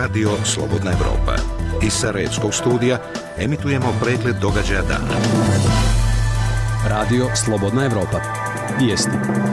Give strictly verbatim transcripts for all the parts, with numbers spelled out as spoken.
Radio Slobodna Evropa. Iz Sarajevskog studija emitujemo pregled događaja dana. Radio Slobodna Evropa. Vijesti.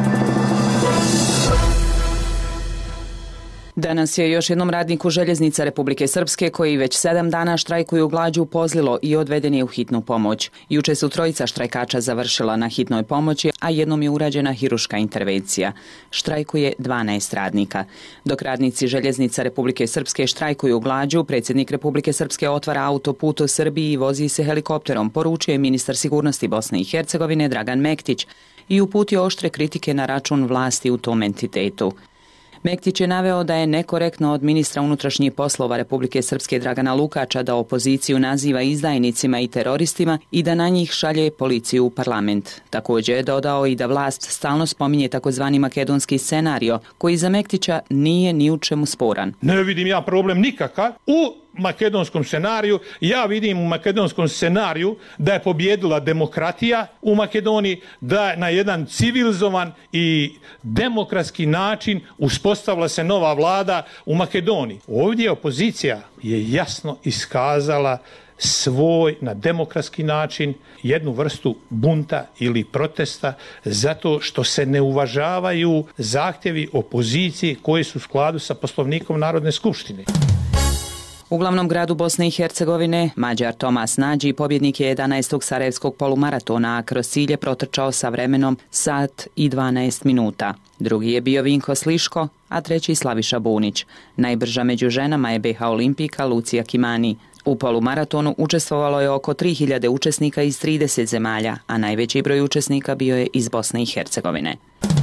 Danas je još jednom radniku Željeznica Republike Srpske, koji već sedam dana štrajkuju glađu, pozlilo i odveden je u hitnu pomoć. Juče su trojica štrajkača završila na hitnoj pomoći, a jednom je urađena hiruška intervencija. Štrajkuje dvanaest radnika. Dok radnici Željeznica Republike Srpske štrajkuju glađu, predsjednik Republike Srpske otvara autoput u Srbiji i vozi se helikopterom, poručuje ministar sigurnosti Bosne i Hercegovine Dragan Mektić i uputio oštre kritike na račun vlasti u tom entitetu. Mektić je naveo da je nekorektno od ministra unutrašnjih poslova Republike Srpske Dragana Lukača da opoziciju naziva izdajnicima i teroristima i da na njih šalje policiju u parlament. Također je dodao i da vlast stalno spominje takozvani makedonski scenario, koji za Mektića nije ni u čemu sporan. Ne vidim ja problem nikakav u makedonskom scenariju. Ja vidim u makedonskom scenariju da je pobjedila demokratija u Makedoniji, da na jedan civilizovan i demokratski način uspostavila se nova vlada u Makedoniji. Ovdje opozicija je jasno iskazala svoj na demokratski način jednu vrstu bunta ili protesta zato što se ne uvažavaju zahtjevi opozicije koji su u skladu sa Poslovnikom Narodne skupštine. U glavnom gradu Bosne i Hercegovine Mađar Tomas Nađi pobjednik je jedanaestog sarajevskog polumaratona, a kroz cilj je protrčao sa vremenom sat i dvanaest minuta. Drugi je bio Vinko Sliško, a treći Slaviša Bunić. Najbrža među ženama je be ha olimpijka Lucija Kimani. U polumaratonu učestvovalo je oko tri hiljade učesnika iz trideset zemalja, a najveći broj učesnika bio je iz Bosne i Hercegovine.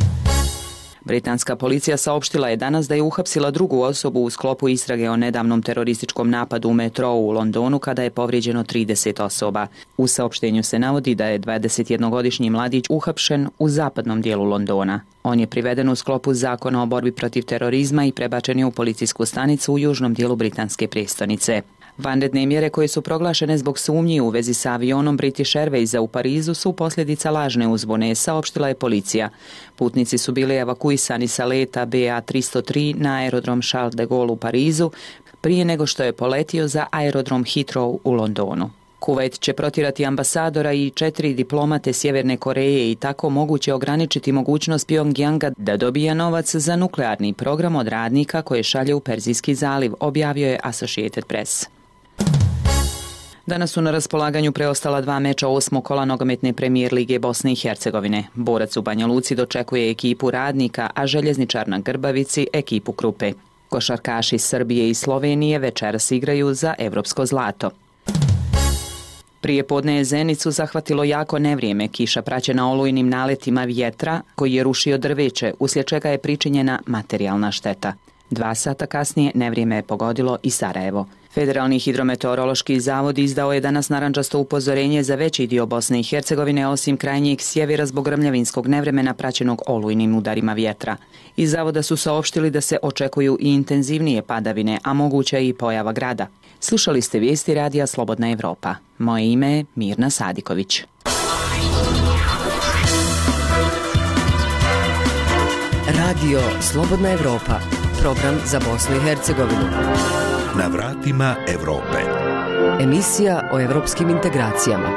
Britanska policija saopštila je danas da je uhapsila drugu osobu u sklopu istrage o nedavnom terorističkom napadu u metrou u Londonu kada je povrijeđeno trideset osoba. U saopštenju se navodi da je dvadesetjednogodišnji mladić uhapšen u zapadnom dijelu Londona. On je priveden u sklopu zakona o borbi protiv terorizma i prebačen je u policijsku stanicu u južnom dijelu britanske prijestolnice. Vanredne mjere koje su proglašene zbog sumnji u vezi sa avionom British Airwaysa u Parizu su posljedica lažne uzbune, saopštila je policija. Putnici su bili evakuisani sa leta be a tristo tri na aerodrom Charles de Gaulle u Parizu prije nego što je poletio za aerodrom Heathrow u Londonu. Kuvajt će protjerati ambasadora i četiri diplomate Sjeverne Koreje i tako moguće ograničiti mogućnost Pjongjanga da dobija novac za nuklearni program od radnika koje šalje u Perzijski zaliv, objavio je Associated Press. Danas su na raspolaganju preostala dva meča osmog kola nogometne premijer lige Bosne i Hercegovine. Borac u Banja Luci dočekuje ekipu Radnika, a Željezničar na Grbavici ekipu Krupe. Košarkaši Srbije i Slovenije večeras igraju za evropsko zlato. Prije podne je Zenicu zahvatilo jako nevrijeme, kiša praćena olujnim naletima vjetra koji je rušio drveće, uslijed čega je pričinjena materijalna šteta. Dva sata kasnije nevrijeme je pogodilo i Sarajevo. Federalni hidrometeorološki zavod izdao je danas narandžasto upozorenje za veći dio Bosne i Hercegovine, osim krajnjeg sjevera zbog grmljavinskog nevremena praćenog olujnim udarima vjetra. Iz zavoda su saopštili da se očekuju i intenzivnije padavine, a moguća i pojava grada. Slušali ste vijesti Radija Slobodna Evropa. Moje ime je Mirna Sadiković. Radio Slobodna Evropa, program za Bosnu i Hercegovinu. Na vratima Evrope. Emisija o evropskim integracijama.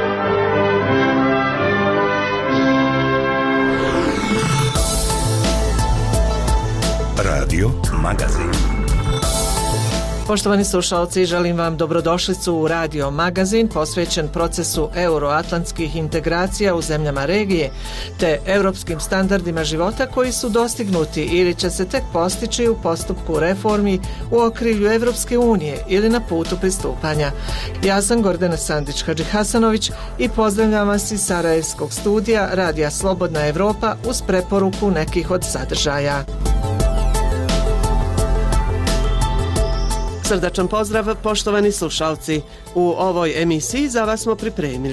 Radio Magazin. Poštovani slušalci, želim vam dobrodošlicu u Radio Magazin posvećen procesu euroatlantskih integracija u zemljama regije te europskim standardima života koji su dostignuti ili će se tek postići u postupku reformi u okrilju Evropske unije ili na putu pristupanja. Ja sam Gordana Sandić-Hadžihasanović i pozdravljam vas iz Sarajevskog studija Radija Slobodna Evropa uz preporuku nekih od sadržaja. Srdačan pozdrav, poštovani slušalci. U ovoj emisiji za vas smo pripremili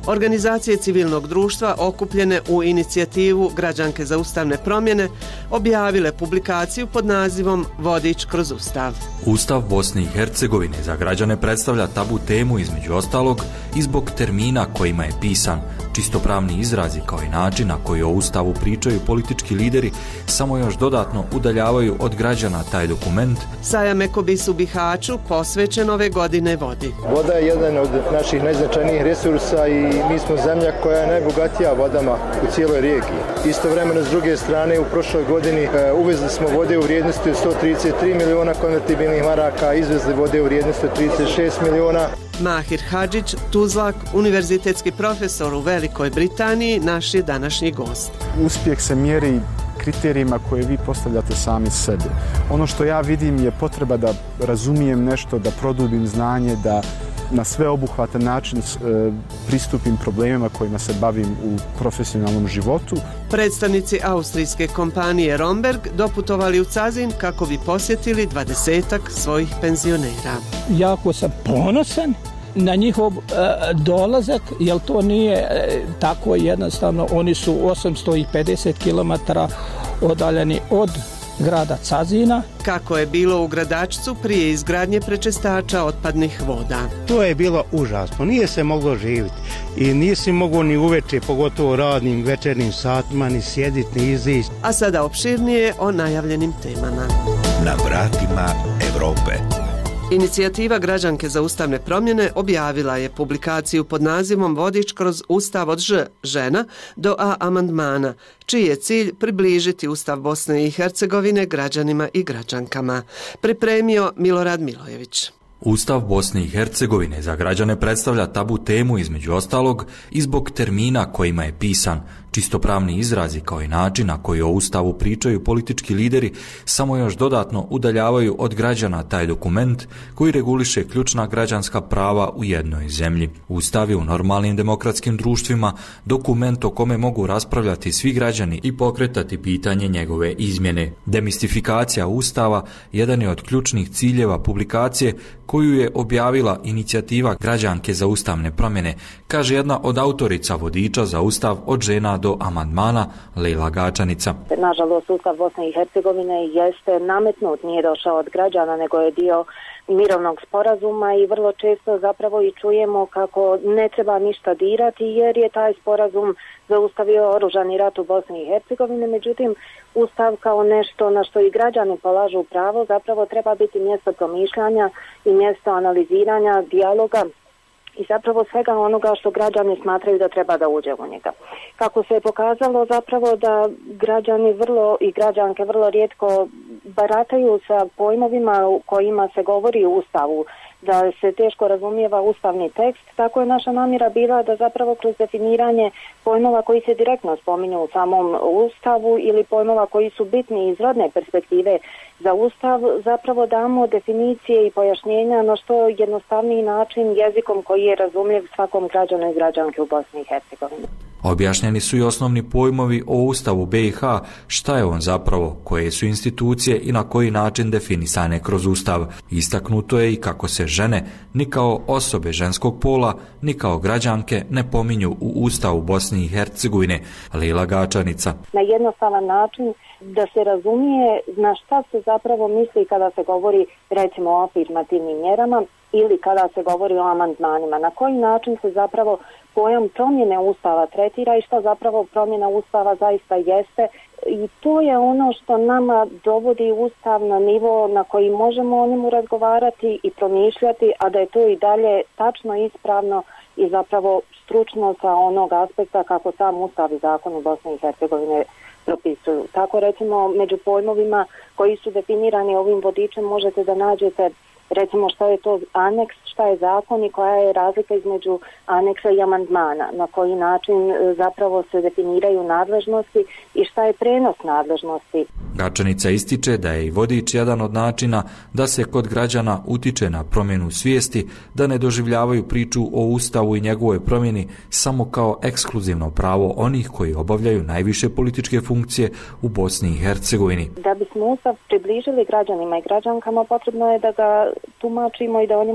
Organizacije civilnog društva okupljene u inicijativu Građanke za ustavne promjene objavile publikaciju pod nazivom Vodič kroz Ustav. Ustav Bosne i Hercegovine za građane predstavlja tabu temu između ostalog i zbog termina kojima je pisan. Čistopravni izrazi kao i način na koji o Ustavu pričaju politički lideri samo još dodatno udaljavaju od građana taj dokument. Sajam Ekobis u Bihaću posvećen ove godine vodi. Voda je jedan od naših najznačajnijih resursa i mi smo zemlja koja je najbogatija vodama u cijeloj regiji. Istovremeno s druge strane u prošloj godini e, uvezli smo vode u vrijednosti od sto trideset tri miliona konvertibilnih maraka, izvezli vode u vrijednosti od trideset šest miliona. Mahir Hadžić, Tuzlak, univerzitetski profesor u Velikoj Britaniji, naš je današnji gost. Uspjeh se mjeri kriterijima koje vi postavljate sami sebi. Ono što ja vidim je potreba da razumijem nešto, da produbim znanje, da na sveobuhvatan način e, pristupim problemima kojima se bavim u profesionalnom životu. Predstavnici austrijske kompanije Romberg doputovali u Cazin kako bi posjetili dvadesetak svojih penzionera. Jako sam ponosan na njihov e, dolazak, jer to nije e, tako jednostavno. Oni su osamsto pedeset kilometara odaljeni od grada Cazina. Kako je bilo u Gradačcu prije izgradnje prečistača otpadnih voda? To je bilo užasno, nije se moglo živjeti i nisi mogao ni uveče, pogotovo radnim večernim satima, ni sjediti, ni izići. A sada opširnije o najavljenim temama. Na vratima Evrope. Inicijativa Građanke za ustavne promjene objavila je publikaciju pod nazivom Vodič kroz Ustav od Ž, žena, do A amandmana, čiji je cilj približiti Ustav Bosne i Hercegovine građanima i građankama. Pripremio Milorad Milojević. Ustav Bosne i Hercegovine za građane predstavlja tabu temu između ostalog i zbog termina kojima je pisan. Čistopravni izrazi kao i način na koji o Ustavu pričaju politički lideri samo još dodatno udaljavaju od građana taj dokument koji reguliše ključna građanska prava u jednoj zemlji. Ustav je u normalnim demokratskim društvima dokument o kome mogu raspravljati svi građani i pokretati pitanje njegove izmjene. Demistifikacija Ustava jedan je od ključnih ciljeva publikacije koju je objavila inicijativa Građanke za ustavne promjene, kaže jedna od autorica vodiča za Ustav od žena do amandmana, Lejla Gačanica. Nažalost, Ustav Bosne i Hercegovine jeste nametnut, nije došao od građana, nego je dio mirovnog sporazuma i vrlo često zapravo i čujemo kako ne treba ništa dirati jer je taj sporazum zaustavio oružani rat u Bosni i Hercegovini. Međutim, Ustav kao nešto na što i građani polažu pravo zapravo treba biti mjesto promišljanja i mjesto analiziranja, dijaloga i zapravo svega onoga što građani smatraju da treba da uđe u njega. Kako se je pokazalo zapravo da građani vrlo i građanke vrlo rijetko barataju sa pojmovima u kojima se govori u Ustavu, da se teško razumijeva ustavni tekst, tako je naša namjera bila da zapravo kroz definiranje pojmova koji se direktno spominju u samom Ustavu ili pojmova koji su bitni iz rodne perspektive za Ustav, zapravo damo definicije i pojašnjenja na što jednostavniji način jezikom koji je razumljiv svakom građanu i građanke u Bosni i Hercegovini. Objašnjeni su i osnovni pojmovi o Ustavu B i H, šta je on zapravo, koje su institucije i na koji način definisane kroz Ustav. Istaknuto je i kako se žene, ni kao osobe ženskog pola, ni kao građanke ne pominju u Ustavu Bosne i Hercegovine. Lejla Gačanica. Na jednostavan način da se razumije na šta se zapravo misli kada se govori recimo o afirmativnim mjerama ili kada se govori o amandmanima. Na koji način se zapravo pojam promjene Ustava tretira i što zapravo promjena Ustava zaista jeste. I to je ono što nama dovodi Ustav na nivo na koji možemo o njemu razgovarati i promišljati, a da je to i dalje tačno, ispravno i zapravo stručno sa onog aspekta kako sam Ustav i zakon u Bosni i Hercegovine propisuju. Tako recimo među pojmovima koji su definirani ovim vodičem možete da nađete recimo što je to aneks, šta je zakon i koja je razlika između aneksa i amandmana, na koji način zapravo se definiraju nadležnosti i šta je prenos nadležnosti. Gačanica ističe da je i vodič jedan od načina da se kod građana utiče na promjenu svijesti, da ne doživljavaju priču o Ustavu i njegovoj promjeni samo kao ekskluzivno pravo onih koji obavljaju najviše političke funkcije u Bosni i Hercegovini. Da bismo Ustav približili građanima i građankama, potrebno je da ga tumačimo i da o njemu razgovaramo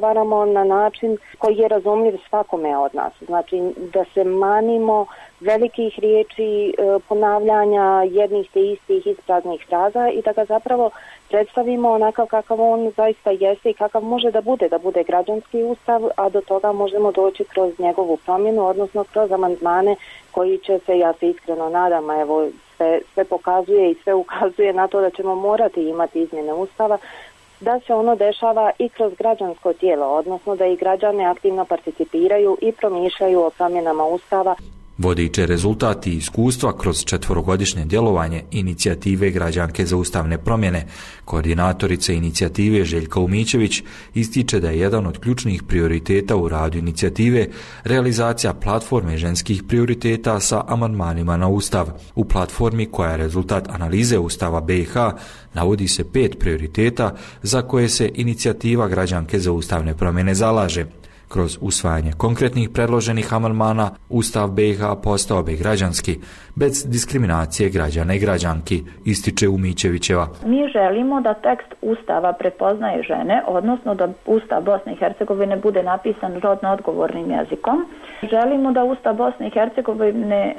razgovaramo na način koji je razumljiv svakome od nas. Znači da se manimo velikih riječi, ponavljanja jednih te istih ispraznih fraza i da ga zapravo predstavimo onakav kakav on zaista jeste i kakav može da bude, da bude građanski ustav, a do toga možemo doći kroz njegovu promjenu, odnosno kroz amandmane koji će se, ja se iskreno nadam, a evo sve, sve pokazuje i sve ukazuje na to da ćemo morati imati izmjene ustava, da se ono dešava i kroz građansko tijelo, odnosno da i građani aktivno participiraju i promišljaju o promjenama ustava. Vodiče rezultati i iskustva kroz četvorogodišnje djelovanje inicijative Građanke za ustavne promjene, koordinatorica inicijative Željka Umićević ističe da je jedan od ključnih prioriteta u radu inicijative realizacija platforme ženskih prioriteta sa amandmanima na Ustav. U platformi koja je rezultat analize Ustava B i H navodi se pet prioriteta za koje se inicijativa Građanke za ustavne promjene zalaže. Kroz usvajanje konkretnih predloženih amandmana, Ustav B i H postao bi građanski, bez diskriminacije građana i građanki, ističe Umićevićeva. Mi želimo da tekst Ustava prepoznaje žene, odnosno da Ustav Bosne i Hercegovine bude napisan rodno odgovornim jezikom. Želimo da Ustav Bosne i Hercegovine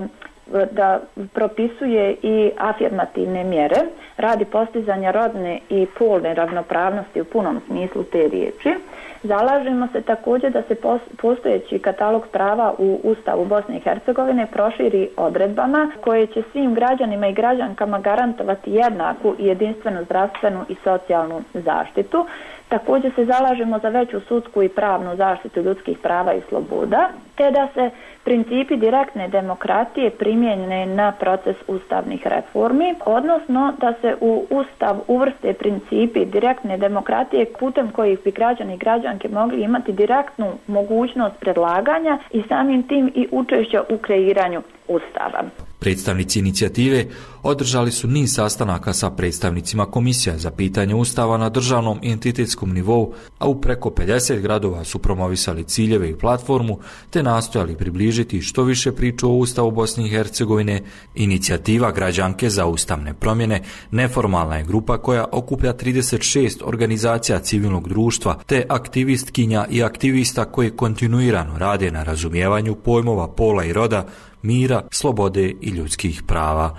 da propisuje i afirmativne mjere radi postizanja rodne i polne ravnopravnosti u punom smislu te riječi. Zalažemo se također da se postojeći katalog prava u Ustavu Bosne i Hercegovine proširi odredbama koje će svim građanima i građankama garantovati jednaku i jedinstvenu zdravstvenu i socijalnu zaštitu. Također se zalažemo za veću sudsku i pravnu zaštitu ljudskih prava i sloboda, te da se principi direktne demokratije primijene na proces ustavnih reformi, odnosno da se u Ustav uvrste principi direktne demokratije putem kojih bi građani i građanke mogli imati direktnu mogućnost predlaganja i samim tim i učešća u kreiranju Ustava. Predstavnici inicijative održali su niz sastanaka sa predstavnicima Komisija za pitanje Ustava na državnom i entitetskom nivou, a u preko pedeset gradova su promovisali ciljeve i platformu te nastojali približiti što više priču o Ustavu Bosne i Hercegovine. Inicijativa Građanke za ustavne promjene neformalna je grupa koja okuplja trideset šest organizacija civilnog društva te aktivistkinja i aktivista koji kontinuirano rade na razumijevanju pojmova pola i roda, mira, slobode i ljudskih prava.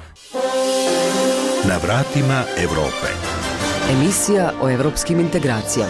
Na vratima Europe. Emisija o evropskim integracijama.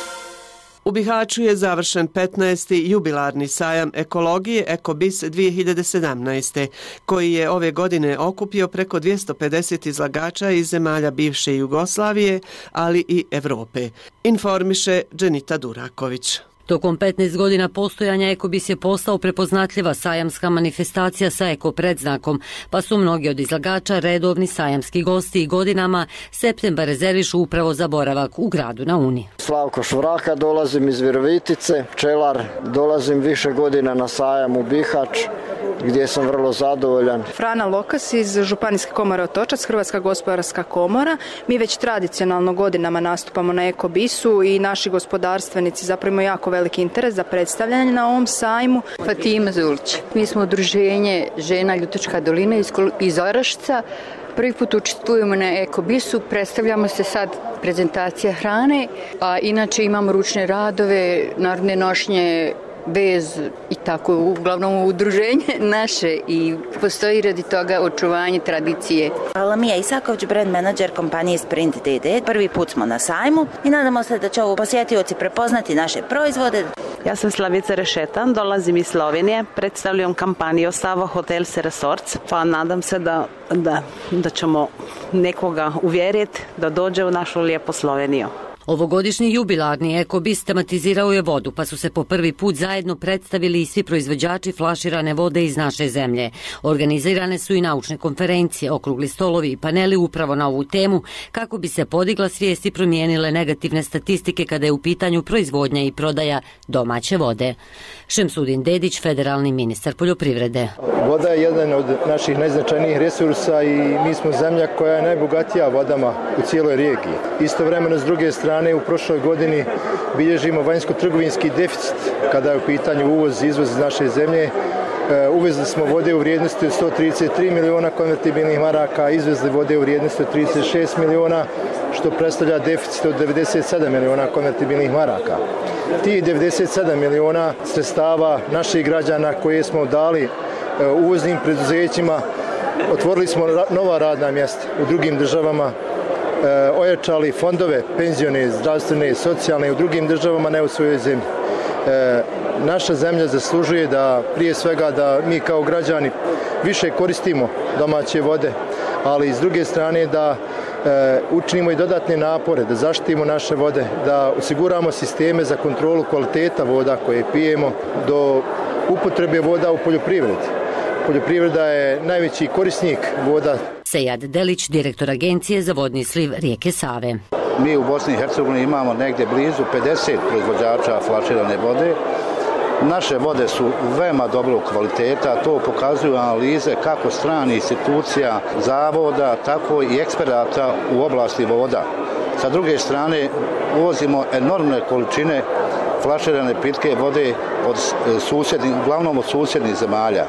U Bihaću je završen petnaesti jubilarni sajam ekologije Ekobis dvije hiljade sedamnaeste, koji je ove godine okupio preko dvjesto pedeset izlagača iz zemalja bivše Jugoslavije, ali i Europe. Informiše Dženita Duraković. Tokom petnaest godina postojanja Ekobis je postao prepoznatljiva sajamska manifestacija sa eko predznakom, pa su mnogi od izlagača redovni sajamski gosti i godinama septembar rezervišu upravo za boravak u gradu na Uni. Slavko Švraka, dolazim iz Virovitice, pčelar, dolazim više godina na sajam u Bihać, gdje sam vrlo zadovoljan. Frana Lokas iz Županijske komore Otočac, Hrvatska gospodarska komora. Mi već tradicionalno godinama nastupamo na Ekobisu i naši gospodarstvenici zapravo imaju jako veliki interes za predstavljanje na ovom sajmu. Fatima Zulić. Mi smo udruženje žena Ljutička dolina iz Orašca. Prvi put učestvujemo na Ekobisu, predstavljamo se sad prezentacija hrane, a inače imamo ručne radove, narodne nošnje, bez i tako uglavnom udruženje naše i postoji radi toga očuvanje tradicije. Alamija Isaković, brand manager kompanije Sprint D D. Prvi put smo na sajmu i nadamo se da će ovo posjetioci prepoznati naše proizvode. Ja sam Slavica Rešetan, dolazim iz Slovenije, predstavljam kampanju Savo Hotels Resorts, pa nadam se da, da, da ćemo nekoga uvjeriti da dođe u našu lijepu Sloveniju. Ovogodišnji jubilarni Ekobis tematizirao je vodu, pa su se po prvi put zajedno predstavili i svi proizvođači flaširane vode iz naše zemlje. Organizirane su i naučne konferencije, okrugli stolovi i paneli upravo na ovu temu, kako bi se podigla svijest i promijenile negativne statistike kada je u pitanju proizvodnja i prodaja domaće vode. Šemsudin Dedić, federalni ministar poljoprivrede. Voda je jedan od naših najznačajnijih resursa i mi smo zemlja koja je najbogatija vodama u cijeloj regiji. Istovremeno, s druge strane, u prošloj godini bilježimo vanjsko-trgovinski deficit kada je u pitanju uvoz i izvoz iz naše zemlje. Uvezli smo vode u vrijednosti od sto trideset tri miliona konvertibilnih maraka, izvezli vode u vrijednosti od trideset šest miliona, što predstavlja deficit od devedeset sedam miliona konvertibilnih maraka. Tih devedeset sedam miliona sredstava naših građana koje smo dali uvoznim preduzećima, otvorili smo nova radna mjesta u drugim državama, ojačali fondove penzione, zdravstvene, socijalne u drugim državama, ne u svojoj zemlji. Naša zemlja zaslužuje da prije svega da mi kao građani više koristimo domaće vode, ali s druge strane da e, učinimo i dodatne napore, da zaštitimo naše vode, da osiguramo sisteme za kontrolu kvaliteta voda koje pijemo do upotrebe voda u poljoprivredi. Poljoprivreda je najveći korisnik voda. Sejad Delić, direktor Agencije za vodni sliv rijeke Save. Mi u Bosni i Hercegovini imamo negdje blizu pedeset proizvođača flaširane vode. Naše vode su veoma dobrog kvaliteta, to pokazuju analize kako stranih institucija, zavoda, tako i eksperata u oblasti voda. Sa druge strane, uvozimo enormne količine flaširane pitke vode od susjednih, uglavnom od susjednih zemalja.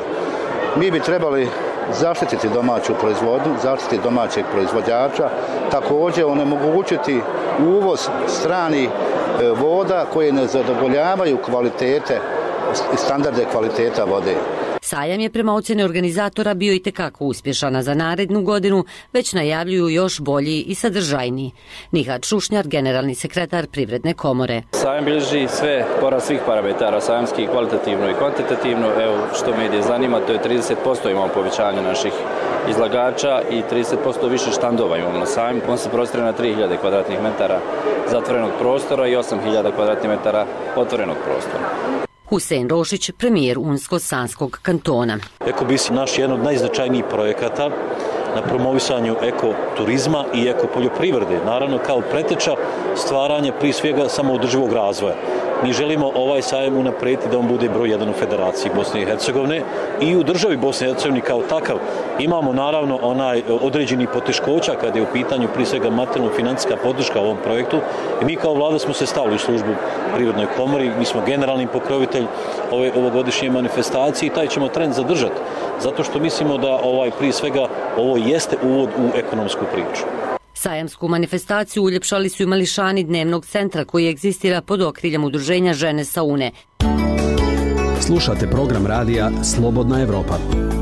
Mi bi trebali zaštititi domaću proizvodnju, zaštititi domaćeg proizvođača, također onemogućiti uvoz stranih voda koje ne zadovoljavaju kvalitete i standarde kvaliteta vode. Sajam je prema ocjeni organizatora bio i tekako uspješan, a za narednu godinu već najavljuju još bolji i sadržajniji. Nihat Šušnjar, generalni sekretar Privredne komore. Sajam bilježi sve porast svih parametara, sajamski kvalitativno i kvantitativno. Evo što medije zanima, to je trideset posto imamo povećanje naših izlagača i trideset posto više štandova imamo na sajmu. On se prostire na tri hiljade kvadratnih metara zatvorenog prostora i osam hiljada kvadratnih metara otvorenog prostora. Husein Rošić, premijer Unsko-Sanskog kantona. Ekobis je naš jedan od najznačajnijih projekata na promovisanju ekoturizma i ekopoljoprivrede. Naravno kao preteča stvaranja prije svega samoodrživog razvoja. Mi želimo ovaj sajam unaprijediti da on bude broj jedan u Federaciji Bosne i Hercegovine i u državi Bosne i Hercegovine kao takav. Imamo naravno onaj određeni poteškoća kada je u pitanju prije svega materijalno-financijska podrška ovom projektu i mi kao vlada smo se stavili u službu Privrednoj komori, mi smo generalni pokrovitelj ove ovogodišnje manifestacije i taj ćemo trend zadržati, zato što mislimo da ovaj prije svega ovo jeste uvod u ekonomsku priču. Sajamsku manifestaciju uljepšali su i mališani dnevnog centra koji egzistira pod okriljem udruženja Žene sa Une. Slušate program radija Slobodna Evropa.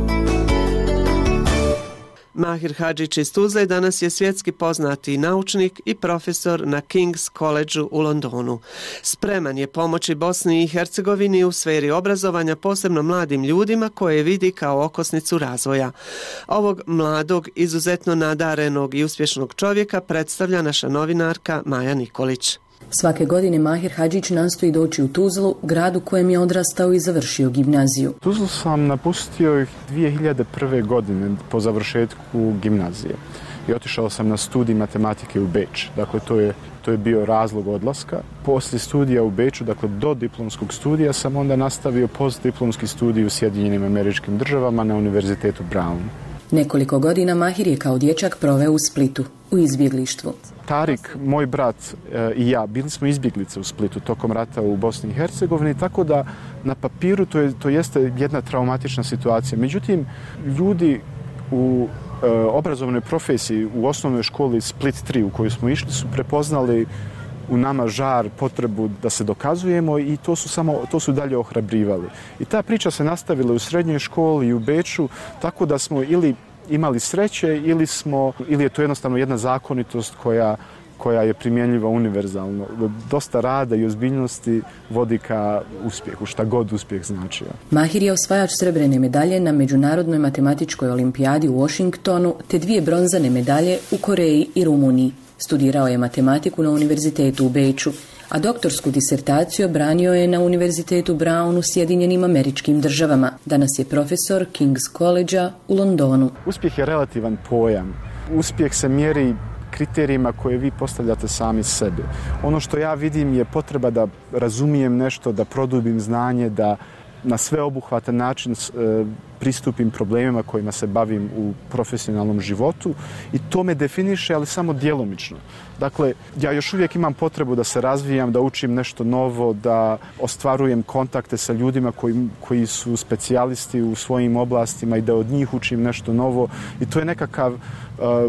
Mahir Hadžić iz Tuzle danas je svjetski poznati naučnik i profesor na King's Collegeu u Londonu. Spreman je pomoći Bosni i Hercegovini u sferi obrazovanja, posebno mladim ljudima koje vidi kao okosnicu razvoja. Ovog mladog, izuzetno nadarenog i uspješnog čovjeka predstavlja naša novinarka Maja Nikolić. Svake godine Mahir Hadžić nastoji doći u Tuzlu, gradu kojem je odrastao i završio gimnaziju. Tuzlu sam napustio dvije hiljade prve. godine po završetku gimnazije i otišao sam na studij matematike u Beč. Dakle, to je, to je bio razlog odlaska. Poslije studija u Beču, dakle do diplomskog studija, sam onda nastavio postdiplomski studij u Sjedinjenim Američkim Državama na Univerzitetu Brown. Nekoliko godina Mahir je kao dječak proveo u Splitu, u izbjeglištvu. Tarik, moj brat e, i ja bili smo izbjeglice u Splitu tokom rata u Bosni i Hercegovini, tako da na papiru to, je, to jeste jedna traumatična situacija. Međutim, ljudi u e, obrazovnoj profesiji u osnovnoj školi Split tri u koju smo išli su prepoznali u nama žar, potrebu da se dokazujemo i to su samo to su dalje ohrabrivali. I ta priča se nastavila u srednjoj školi i u Beču, tako da smo ili imali sreće ili smo ili je to jednostavno jedna zakonitost koja koja je primjenljiva univerzalno. Dosta rada i ozbiljnosti vodi ka uspjehu, šta god uspjeh značio. Mahir je osvajač srebrene medalje na Međunarodnoj matematičkoj olimpijadi u Washingtonu te dvije bronzane medalje u Koreji i Rumuniji. Studirao je matematiku na Univerzitetu u Beču, a doktorsku disertaciju branio je na Univerzitetu Brown u Sjedinjenim Američkim Državama. Danas je profesor King's Collegea u Londonu. Uspjeh je relativan pojam. Uspjeh se mjeri kriterijima koje vi postavljate sami sebi. Ono što ja vidim je potreba da razumijem nešto, da produbim znanje, da na sveobuhvatan način e, pristupim problemima kojima se bavim u profesionalnom životu i to me definiše, ali samo djelomično. Dakle, ja još uvijek imam potrebu da se razvijam, da učim nešto novo, da ostvarujem kontakte sa ljudima koji, koji su specijalisti u svojim oblastima i da od njih učim nešto novo i to je nekakav uh,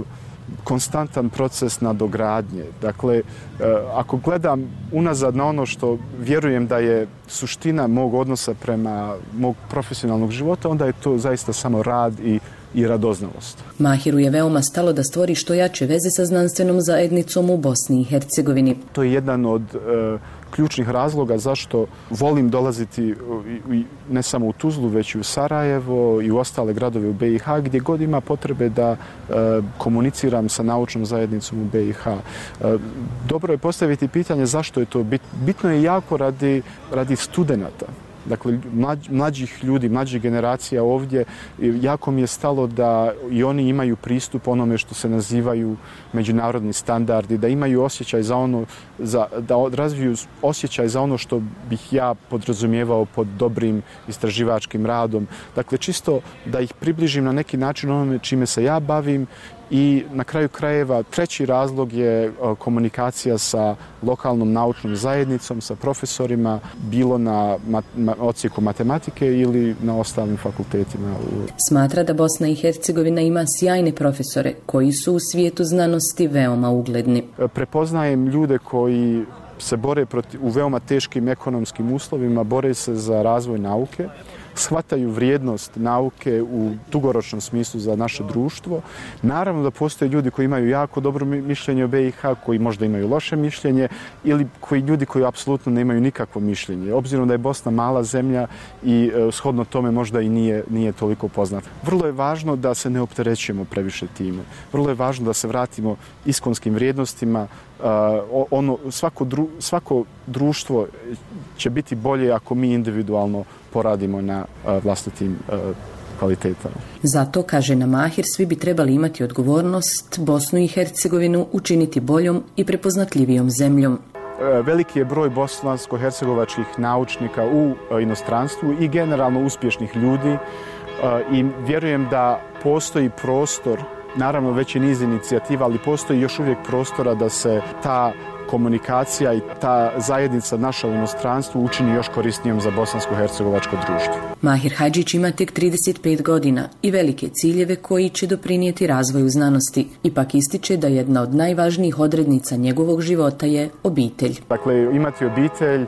konstantan proces nadogradnje. Dakle, ako gledam unazad na ono što vjerujem da je suština mog odnosa prema mog profesionalnog života, onda je to zaista samo rad i i radoznalost. Mahiru je veoma stalo da stvori što jače veze sa znanstvenom zajednicom u Bosni i Hercegovini. To je jedan od e, ključnih razloga zašto volim dolaziti i, ne samo u Tuzlu, već i u Sarajevo i u ostale gradove u B i H, gdje god ima potrebe da e, komuniciram sa naučnom zajednicom u B i H. E, dobro je postaviti pitanje zašto je to bit, bitno je jako radi, radi studenata. Dakle, mlađ, mlađih ljudi, mlađih generacija ovdje, jako mi je stalo da i oni imaju pristup onome što se nazivaju međunarodni standardi, da imaju osjećaj za ono, za, da razviju osjećaj za ono što bih ja podrazumijevao pod dobrim istraživačkim radom. Dakle, čisto da ih približim na neki način onome čime se ja bavim. I na kraju krajeva treći razlog je komunikacija sa lokalnom naučnom zajednicom, sa profesorima, bilo na odsjeku matematike ili na ostalim fakultetima. Smatra da Bosna i Hercegovina ima sjajne profesore koji su u svijetu znanosti veoma ugledni. Prepoznajem ljude koji se bore protiv, u veoma teškim ekonomskim uslovima, bore se za razvoj nauke, shvataju vrijednost nauke u dugoročnom smislu za naše društvo. Naravno da postoje ljudi koji imaju jako dobro mišljenje o B i H, koji možda imaju loše mišljenje, ili koji ljudi koji apsolutno nemaju nikakvo mišljenje. Obzirom da je Bosna mala zemlja i e, shodno tome možda i nije, nije toliko poznat. Vrlo je važno da se ne opterećujemo previše time. Vrlo je važno da se vratimo iskonskim vrijednostima. Uh, ono, svako, dru, svako društvo će biti bolje ako mi individualno poradimo na uh, vlastitim uh, kvalitetama. Zato, kaže Namahir, svi bi trebali imati odgovornost Bosnu i Hercegovinu učiniti boljom i prepoznatljivijom zemljom. Uh, veliki je broj bosansko-hercegovačkih naučnika u uh, inostranstvu i generalno uspješnih ljudi uh, i vjerujem da postoji prostor. Naravno, već je niz inicijativa, ali postoji još uvijek prostora da se ta komunikacija i ta zajednica naša u inostranstvu učini još korisnijom za bosansko-hercegovačko društvo. Mahir Hadžić ima tek trideset pet godina i velike ciljeve koji će doprinijeti razvoju znanosti. Ipak ističe da jedna od najvažnijih odrednica njegovog života je obitelj. Dakle, imati obitelj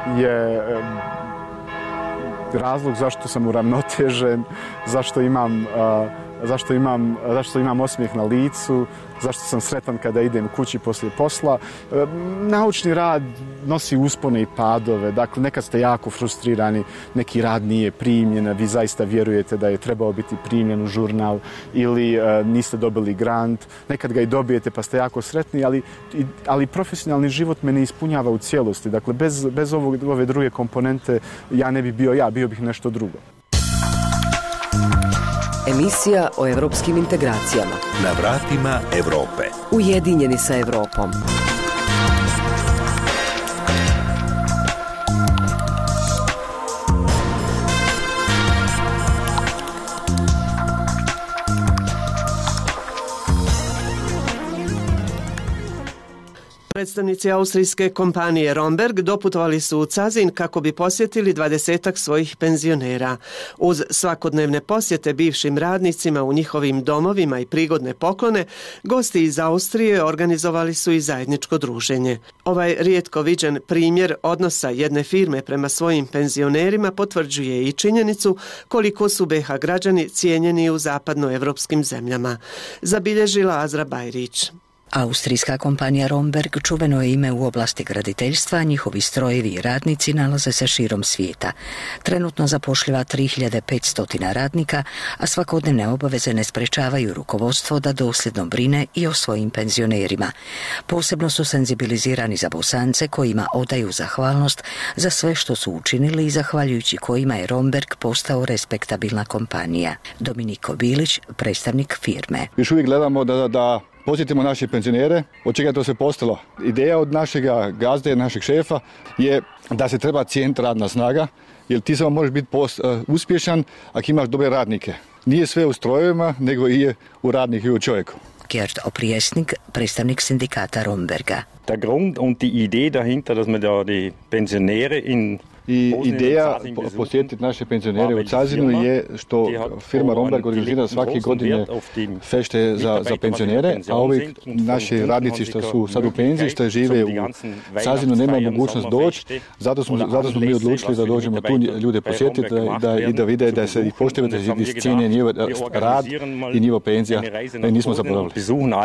je razlog zašto sam uravnotežen, zašto imam... Uh, Zašto imam, zašto imam osmijeh na licu, zašto sam sretan kada idem kući poslije posla. E, naučni rad nosi uspone i padove, dakle nekad ste jako frustrirani, neki rad nije primljen, vi zaista vjerujete da je trebao biti primljen u žurnal ili e, niste dobili grant, nekad ga i dobijete pa ste jako sretni, ali, ali profesionalni život me ne ispunjava u cijelosti. Dakle, bez, bez ovog, ove druge komponente ja ne bi bio ja, bio bih nešto drugo. Emisija o evropskim integracijama. Na vratima Evrope. Ujedinjeni sa Evropom. Predstavnici austrijske kompanije Romberg doputovali su u Cazin kako bi posjetili dvadesetak svojih penzionera. Uz svakodnevne posjete bivšim radnicima u njihovim domovima i prigodne poklone, gosti iz Austrije organizovali su i zajedničko druženje. Ovaj rijetko viđen primjer odnosa jedne firme prema svojim penzionerima potvrđuje i činjenicu koliko su B H građani cijenjeni u zapadnoevropskim zemljama. Zabilježila Azra Bajrić. Austrijska kompanija Romberg čuveno je ime u oblasti graditeljstva, a njihovi strojevi i radnici nalaze se širom svijeta. Trenutno zapošljiva tri hiljade petsto radnika, a svakodnevne obaveze ne sprečavaju rukovodstvo da dosljedno brine i o svojim penzionerima. Posebno su senzibilizirani za Bosance kojima odaju zahvalnost za sve što su učinili i zahvaljujući kojima je Romberg postao respektabilna kompanija. Dominiko Bilić, predstavnik firme. Još uvijek gledamo da, da, da posjetimo naše penzionere, od čega je to se postalo. Ideja od našega gazde, našeg šefa je da se treba cijeniti radna snaga, jer ti samo možeš biti post, uh, uspješan ako imaš dobre radnike. Nije sve u strojevima, nego i u radniku i u čovjeku. Gerd Oprijesnik, predstavnik sindikata Romberga. Der Grund und die Idee dahinter, dass man da die Pensionäre in I ideja posjetiti naše penzionere u Cazinu je što firma Romberg organizira svake godine fešte za, za penzionere, a ovi naši radnici što su sad u penziji, što žive u Cazinu, nemaju mogućnost doći, zato smo, zato smo mi odlučili da dođemo tu ljude posjetiti da, da, i da vide da se ih poštivate iz cijene njihov rad i njihova penzija, da ih nismo zaboravili.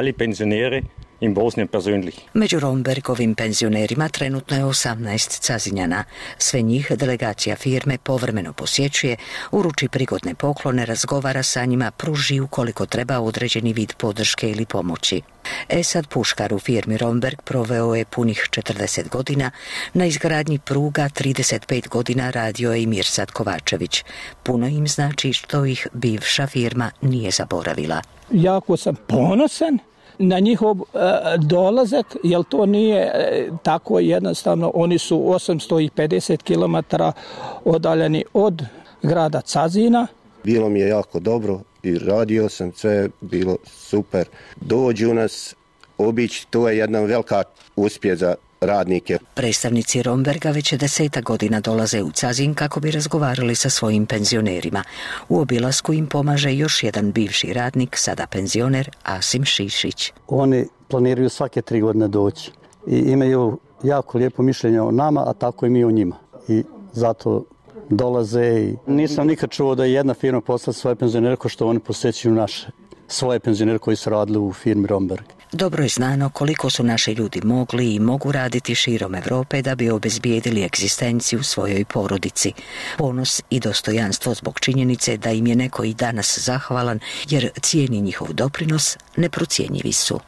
Među Rombergovim penzionerima trenutno je osamnaest Cazinjana. Sve njih delegacija firme povremeno posjećuje, uruči prigodne poklone, razgovara sa njima, pruži ukoliko treba određeni vid podrške ili pomoći. Esad Puškar u firmi Romberg proveo je punih četrdeset godina, na izgradnji pruga trideset pet godina radio je i Mirsad Kovačević. Puno im znači što ih bivša firma nije zaboravila. Jako sam ponosan na njihov e, dolazak, jer to nije e, tako jednostavno. Oni su osamsto pedeset kilometara odaljeni od grada Cazina. Bilo mi je jako dobro i radio sam, sve bilo super. Dođu nas obići, to je jedna velika uspjeh za radnike. Predstavnici Romberga već desetak godina dolaze u Cazin kako bi razgovarali sa svojim penzionerima. U obilasku im pomaže još jedan bivši radnik, sada penzioner, Asim Šišić. Oni planiraju svake tri godine doći i imaju jako lijepo mišljenje o nama, a tako i mi o njima. I zato dolaze i nisam nikad čuo da je jedna firma poslala svoje penzionere kao što oni posjećuju naše svoje penzionere koji su radili u firmi Romberg. Dobro je znano koliko su naši ljudi mogli i mogu raditi širom Europe da bi obezbijedili egzistenciju svojoj porodici. Ponos i dostojanstvo zbog činjenice da im je neko i danas zahvalan jer cijeni njihov doprinos neprocjenjivi su.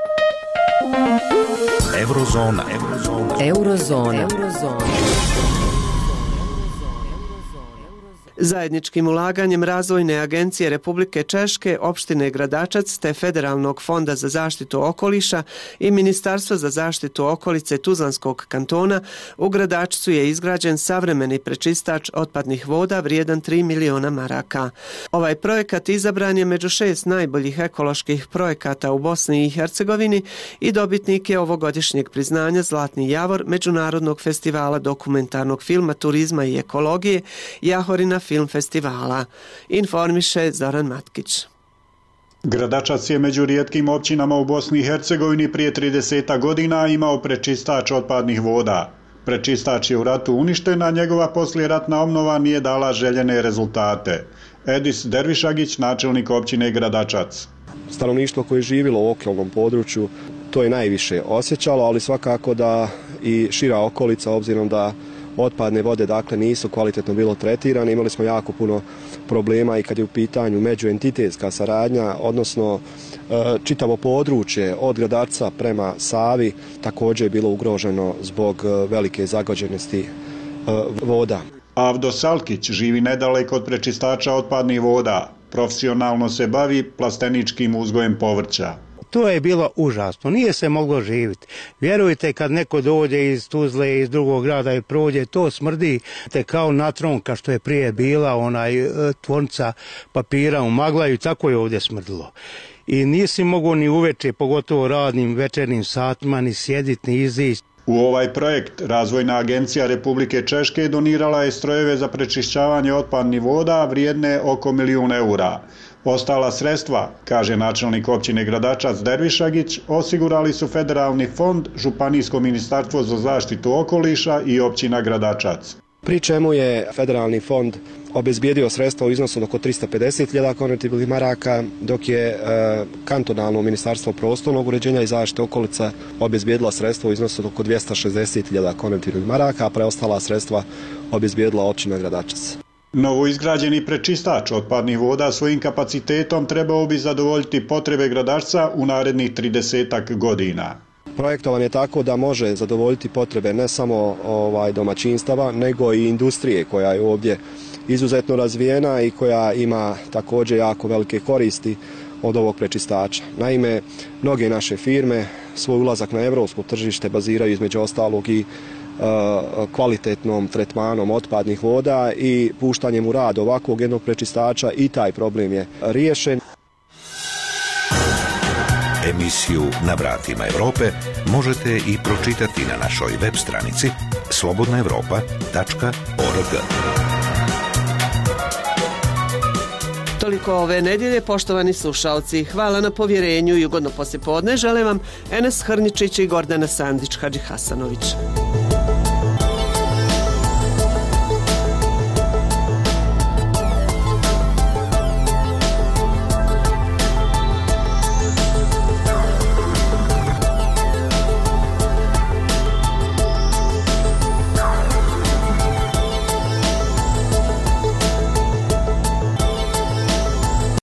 Eurozona. Eurozona. Eurozona. Eurozona. Zajedničkim ulaganjem Razvojne agencije Republike Češke, opštine Gradačac te Federalnog fonda za zaštitu okoliša i Ministarstva za zaštitu okolice Tuzlanskog kantona u Gradačcu je izgrađen savremeni prečistač otpadnih voda vrijedan tri miliona maraka. Ovaj projekat izabran je među šest najboljih ekoloških projekata u Bosni i Hercegovini i dobitnik je ovogodišnjeg priznanja Zlatni Javor Međunarodnog festivala dokumentarnog filma, turizma i ekologije Jahorina film festivala. Informiše Zoran Matkić. Gradačac je među rijetkim općinama u Bosni i Hercegovini prije trideset godina imao prečistač otpadnih voda. Prečistač je u ratu uništen, a njegova poslijeratna obnova nije dala željene rezultate. Edis Dervišagić, načelnik općine Gradačac. Stanovništvo koje je živjelo u okolnom području to je najviše osjećalo, ali svakako da i šira okolica, obzirom da otpadne vode dakle nisu kvalitetno bilo tretirane, imali smo jako puno problema i kad je u pitanju međuentitetska saradnja, odnosno čitavo područje od Gradačca prema Savi također je bilo ugroženo zbog velike zagađenosti voda. Avdo Salkić živi nedaleko od prečistača otpadnih voda. Profesionalno se bavi plasteničkim uzgojem povrća. To je bilo užasno, nije se moglo živjeti. Vjerujte, kad neko dođe iz Tuzle, iz drugog grada i prođe, to smrdi te kao natronka što je prije bila onaj tvornica papira u Maglaju, tako je ovdje smrdilo. I nisi mogao ni uveče, pogotovo radnim večernim satima, ni sjediti, ni izići. U ovaj projekt Razvojna agencija Republike Češke donirala je strojeve za prečišćavanje otpadnih voda vrijedne oko milijun eura. Ostala sredstva, kaže načelnik općine Gradačac Dervišagić, osigurali su Federalni fond, Županijsko ministarstvo za zaštitu okoliša i općina Gradačac. Pri čemu je Federalni fond obezbijedio sredstva u iznosu oko tristo pedeset hiljada konvertibilnih maraka, dok je e, kantonalno ministarstvo prostornog uređenja i zaštite okolica obezbijedila sredstva u iznosu oko dvjesto šezdeset hiljada konvertibilnih maraka, a preostala sredstva obezbijedila općina Gradačac. Novoizgrađeni prečistač otpadnih voda svojim kapacitetom trebao bi zadovoljiti potrebe Gradačca u narednih tridesetak godina. Projektovan je tako da može zadovoljiti potrebe ne samo ovaj, domaćinstava, nego i industrije koja je ovdje izuzetno razvijena i koja ima također jako velike koristi od ovog prečistača. Naime, mnoge naše firme svoj ulazak na evropsko tržište baziraju između ostalog i kvalitetnom tretmanom otpadnih voda i puštanjem u rad ovakvog jednog prečistača i taj problem je riješen. Emisiju Na vratima Europe možete i pročitati na našoj web stranici slobodna evropa tačka org. Toliko ove nedjelje, poštovani slušalci. Hvala na povjerenju i ugodno poslijepodne. Želim vam Enes Hrničić i Gordana Sandić Hadži Hasanović.